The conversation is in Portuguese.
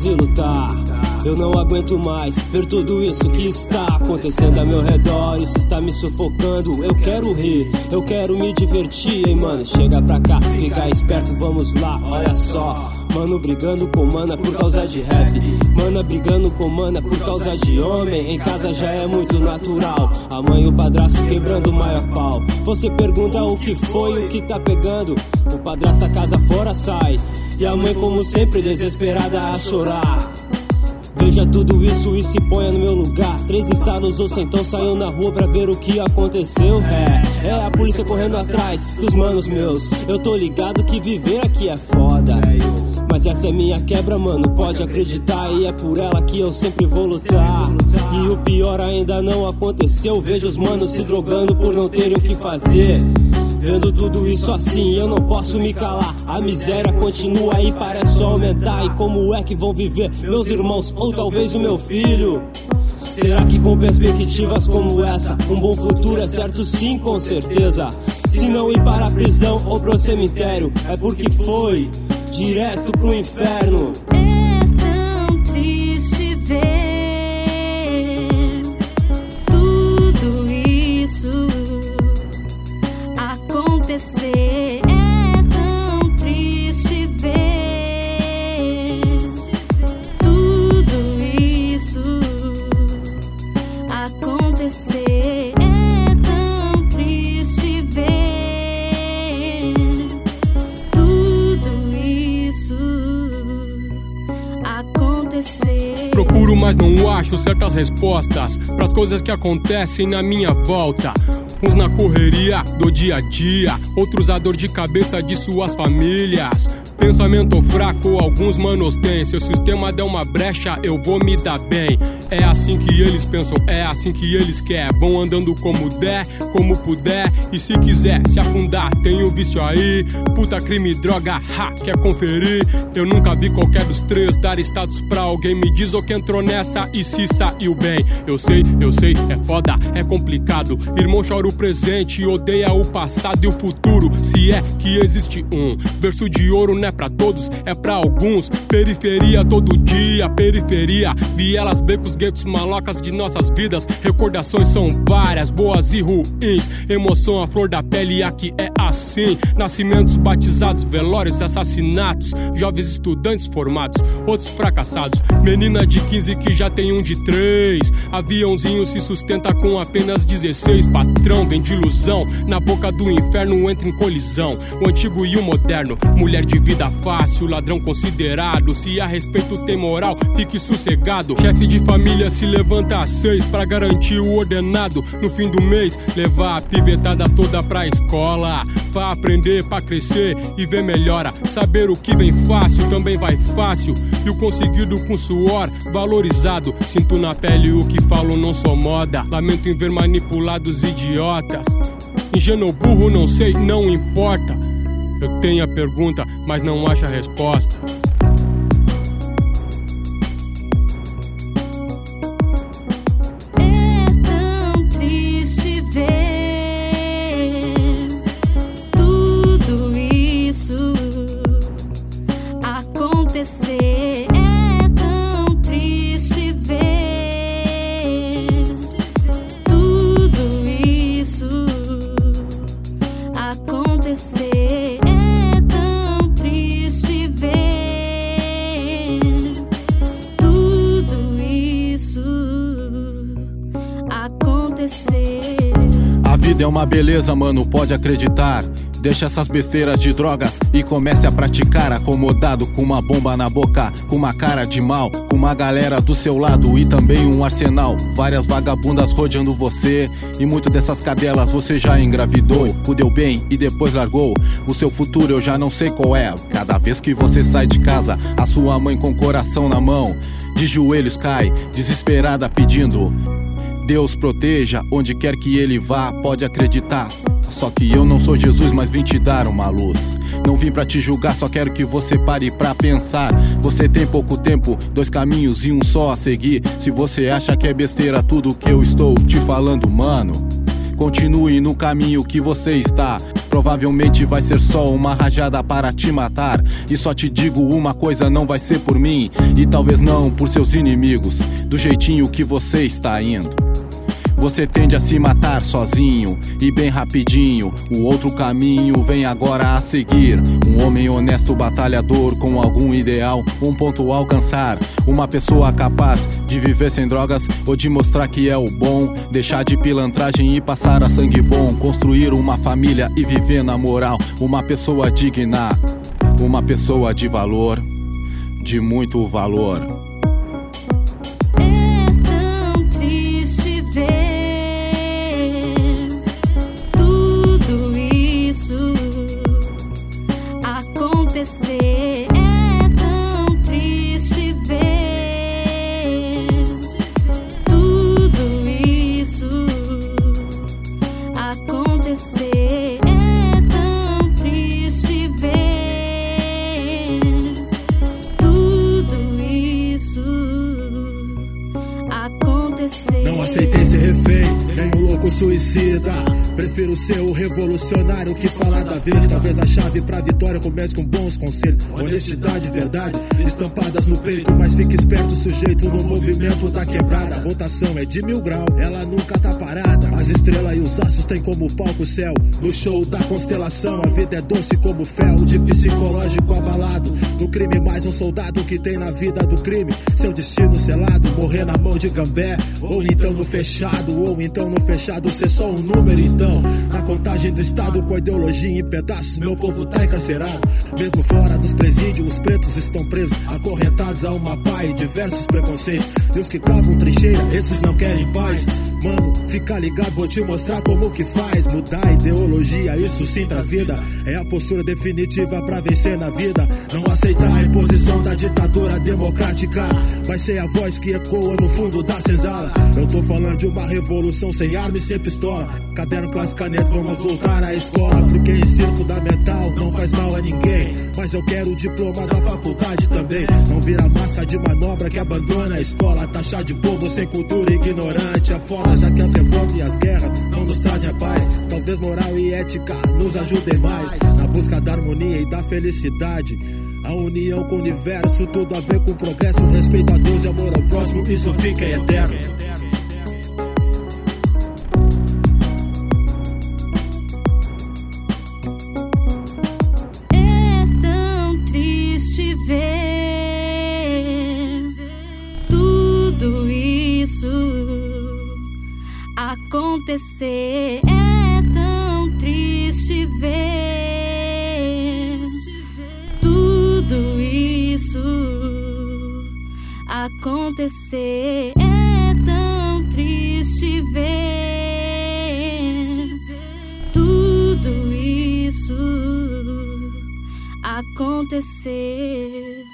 vamos ir lutar. Eu não aguento mais ver tudo isso que está acontecendo a meu redor. Isso está me sufocando. Eu quero rir, eu quero me divertir, hein, mano. Chega pra cá, fica esperto, vamos lá, olha só. Mano brigando com mana por causa de rap. Mana brigando com mana por causa de homem. Em casa já é muito natural. A mãe e o padrasto quebrando o maior pau. Você pergunta o que foi, o que tá pegando. O padrasto a casa fora sai. E a mãe como sempre desesperada a chorar. Veja tudo isso e se ponha no meu lugar. 3 estalos ou então saiam na rua pra ver o que aconteceu. É a polícia correndo atrás dos manos meus. Eu tô ligado que viver aqui é foda, mas essa é minha quebra, mano, pode acreditar. E é por ela que eu sempre vou lutar. E o pior ainda não aconteceu. Vejo os manos se drogando por não terem o que fazer. Vendo tudo isso assim, eu não posso me calar. A miséria continua e parece só aumentar. E como é que vão viver meus irmãos ou talvez o meu filho? Será que com perspectivas como essa um bom futuro é certo? Sim, com certeza. Se não ir para a prisão ou pro cemitério, é porque foi direto pro inferno. É tão triste ver tudo isso acontecer. É tão triste ver tudo isso acontecer. É tão triste ver tudo isso acontecer. Procuro, mas não acho certas respostas pras coisas que acontecem na minha volta. Uns na correria do dia a dia, outros a dor de cabeça de suas famílias. Pensamento fraco, alguns manos têm. Se o sistema der uma brecha, eu vou me dar bem. É assim que eles pensam, é assim que eles querem. Vão andando como der, como puder. E se quiser se afundar, tem o vício aí. Puta, crime, droga, quer conferir? Eu nunca vi qualquer dos 3 dar status pra alguém. Me diz o que entrou nessa e se saiu bem. Eu sei, é foda, é complicado. Irmão chora o presente, odeia o passado e o futuro. Se é que existe um berço de ouro, não é pra todos, é pra alguns. Periferia todo dia, periferia. Vielas, becos, guetos, malocas de nossas vidas. Recordações são várias, boas e ruins. Emoção à flor da pele, aqui é assim. Nascimentos, batizados, velórios, assassinatos. Jovens estudantes formados, outros fracassados. Menina de 15 que já tem um de 3. Aviãozinho se sustenta com apenas 16. Patrão vem de ilusão, na boca do inferno entra em colisão. O antigo e o moderno, mulher de vida fácil, ladrão considerado. Se a respeito tem moral, fique sossegado. Chefe de família se levanta às 6 pra garantir o ordenado. No fim do mês, levar a pivetada toda pra escola. Pra aprender, pra crescer e ver melhora. Saber o que vem fácil, também vai fácil. E o conseguido com suor, valorizado. Sinto na pele o que falo, não sou moda. Lamento em ver manipulados idiotas. Ingênuo burro, não sei, não importa. Eu tenho a pergunta, mas não acho a resposta. É tão triste ver tudo isso acontecer. É tão triste ver tudo isso acontecer. É tão triste ver tudo isso acontecer. A vida é uma beleza, mano, pode acreditar. Deixa essas besteiras de drogas e comece a praticar. Acomodado com uma bomba na boca, com uma cara de mal, com uma galera do seu lado e também um arsenal. Várias vagabundas rodeando você e muito dessas cadelas você já engravidou. Fudeu bem e depois largou. O seu futuro eu já não sei qual é. Cada vez que você sai de casa, a sua mãe com o coração na mão, de joelhos cai, desesperada pedindo: Deus proteja onde quer que ele vá, pode acreditar. Só que eu não sou Jesus, mas vim te dar uma luz. Não vim pra te julgar, só quero que você pare pra pensar. Você tem pouco tempo, 2 caminhos e um só a seguir. Se você acha que é besteira tudo que eu estou te falando, mano, continue no caminho que você está. provavelmente vai ser só uma rajada para te matar. E só te digo uma coisa, não vai ser por mim, e talvez não por seus inimigos, do jeitinho que você está indo. Você tende a se matar sozinho e bem rapidinho. O outro caminho vem agora a seguir. Um homem honesto, batalhador, com algum ideal, um ponto a alcançar. Uma pessoa capaz de viver sem drogas ou de mostrar que é o bom. Deixar de pilantragem e passar a sangue bom. Construir uma família e viver na moral. Uma pessoa digna, uma pessoa de valor, de muito valor. É tão triste ver tudo isso acontecer. É tão triste ver tudo isso acontecer. Não aceitei ser refém, nem um louco suicida. Prefiro ser o revolucionário que falar da vida. Talvez a chave pra vitória comece com bons conselhos. Honestidade e verdade estampadas no peito. Mas fique esperto, sujeito, no movimento da quebrada. A rotação é de 1000 graus, ela nunca tá parada. As estrelas e os astros têm como palco o céu. No show da constelação, a vida é doce como fel. De psicológico abalado, no crime mais um soldado que tem na vida do crime. Seu destino selado, morrer na mão de Gambé. Ou então no fechado, ser só um número então. Na contagem do estado com a ideologia em pedaços, meu povo tá encarcerado. Mesmo fora dos presídios, os pretos estão presos, acorrentados a uma pá e diversos preconceitos. E os que cavam trincheira, esses não querem paz. Mano, fica ligado, vou te mostrar como que faz. Mudar a ideologia, isso sim traz vida. É a postura definitiva pra vencer na vida. Não aceitar a imposição da ditadura democrática. Vai ser a voz que ecoa no fundo da senzala. Eu tô falando de uma revolução sem arma e sem pistola. Caderno, classe, caneta, vamos voltar à escola. Porque ensino fundamental não faz mal a ninguém. Mas eu quero o diploma da faculdade também. Não vira massa de manobra que abandona a escola. Taxar de povo sem cultura ignorante. Afora já que as revoltas e as guerras não nos trazem a paz. Talvez moral e ética nos ajudem mais na busca da harmonia e da felicidade. A união com o universo, tudo a ver com progresso. Respeito a Deus e amor ao próximo, isso fica eterno. É tão triste ver tudo isso acontecer. É tão triste ver tudo isso acontecer. É tão triste ver tudo isso acontecer.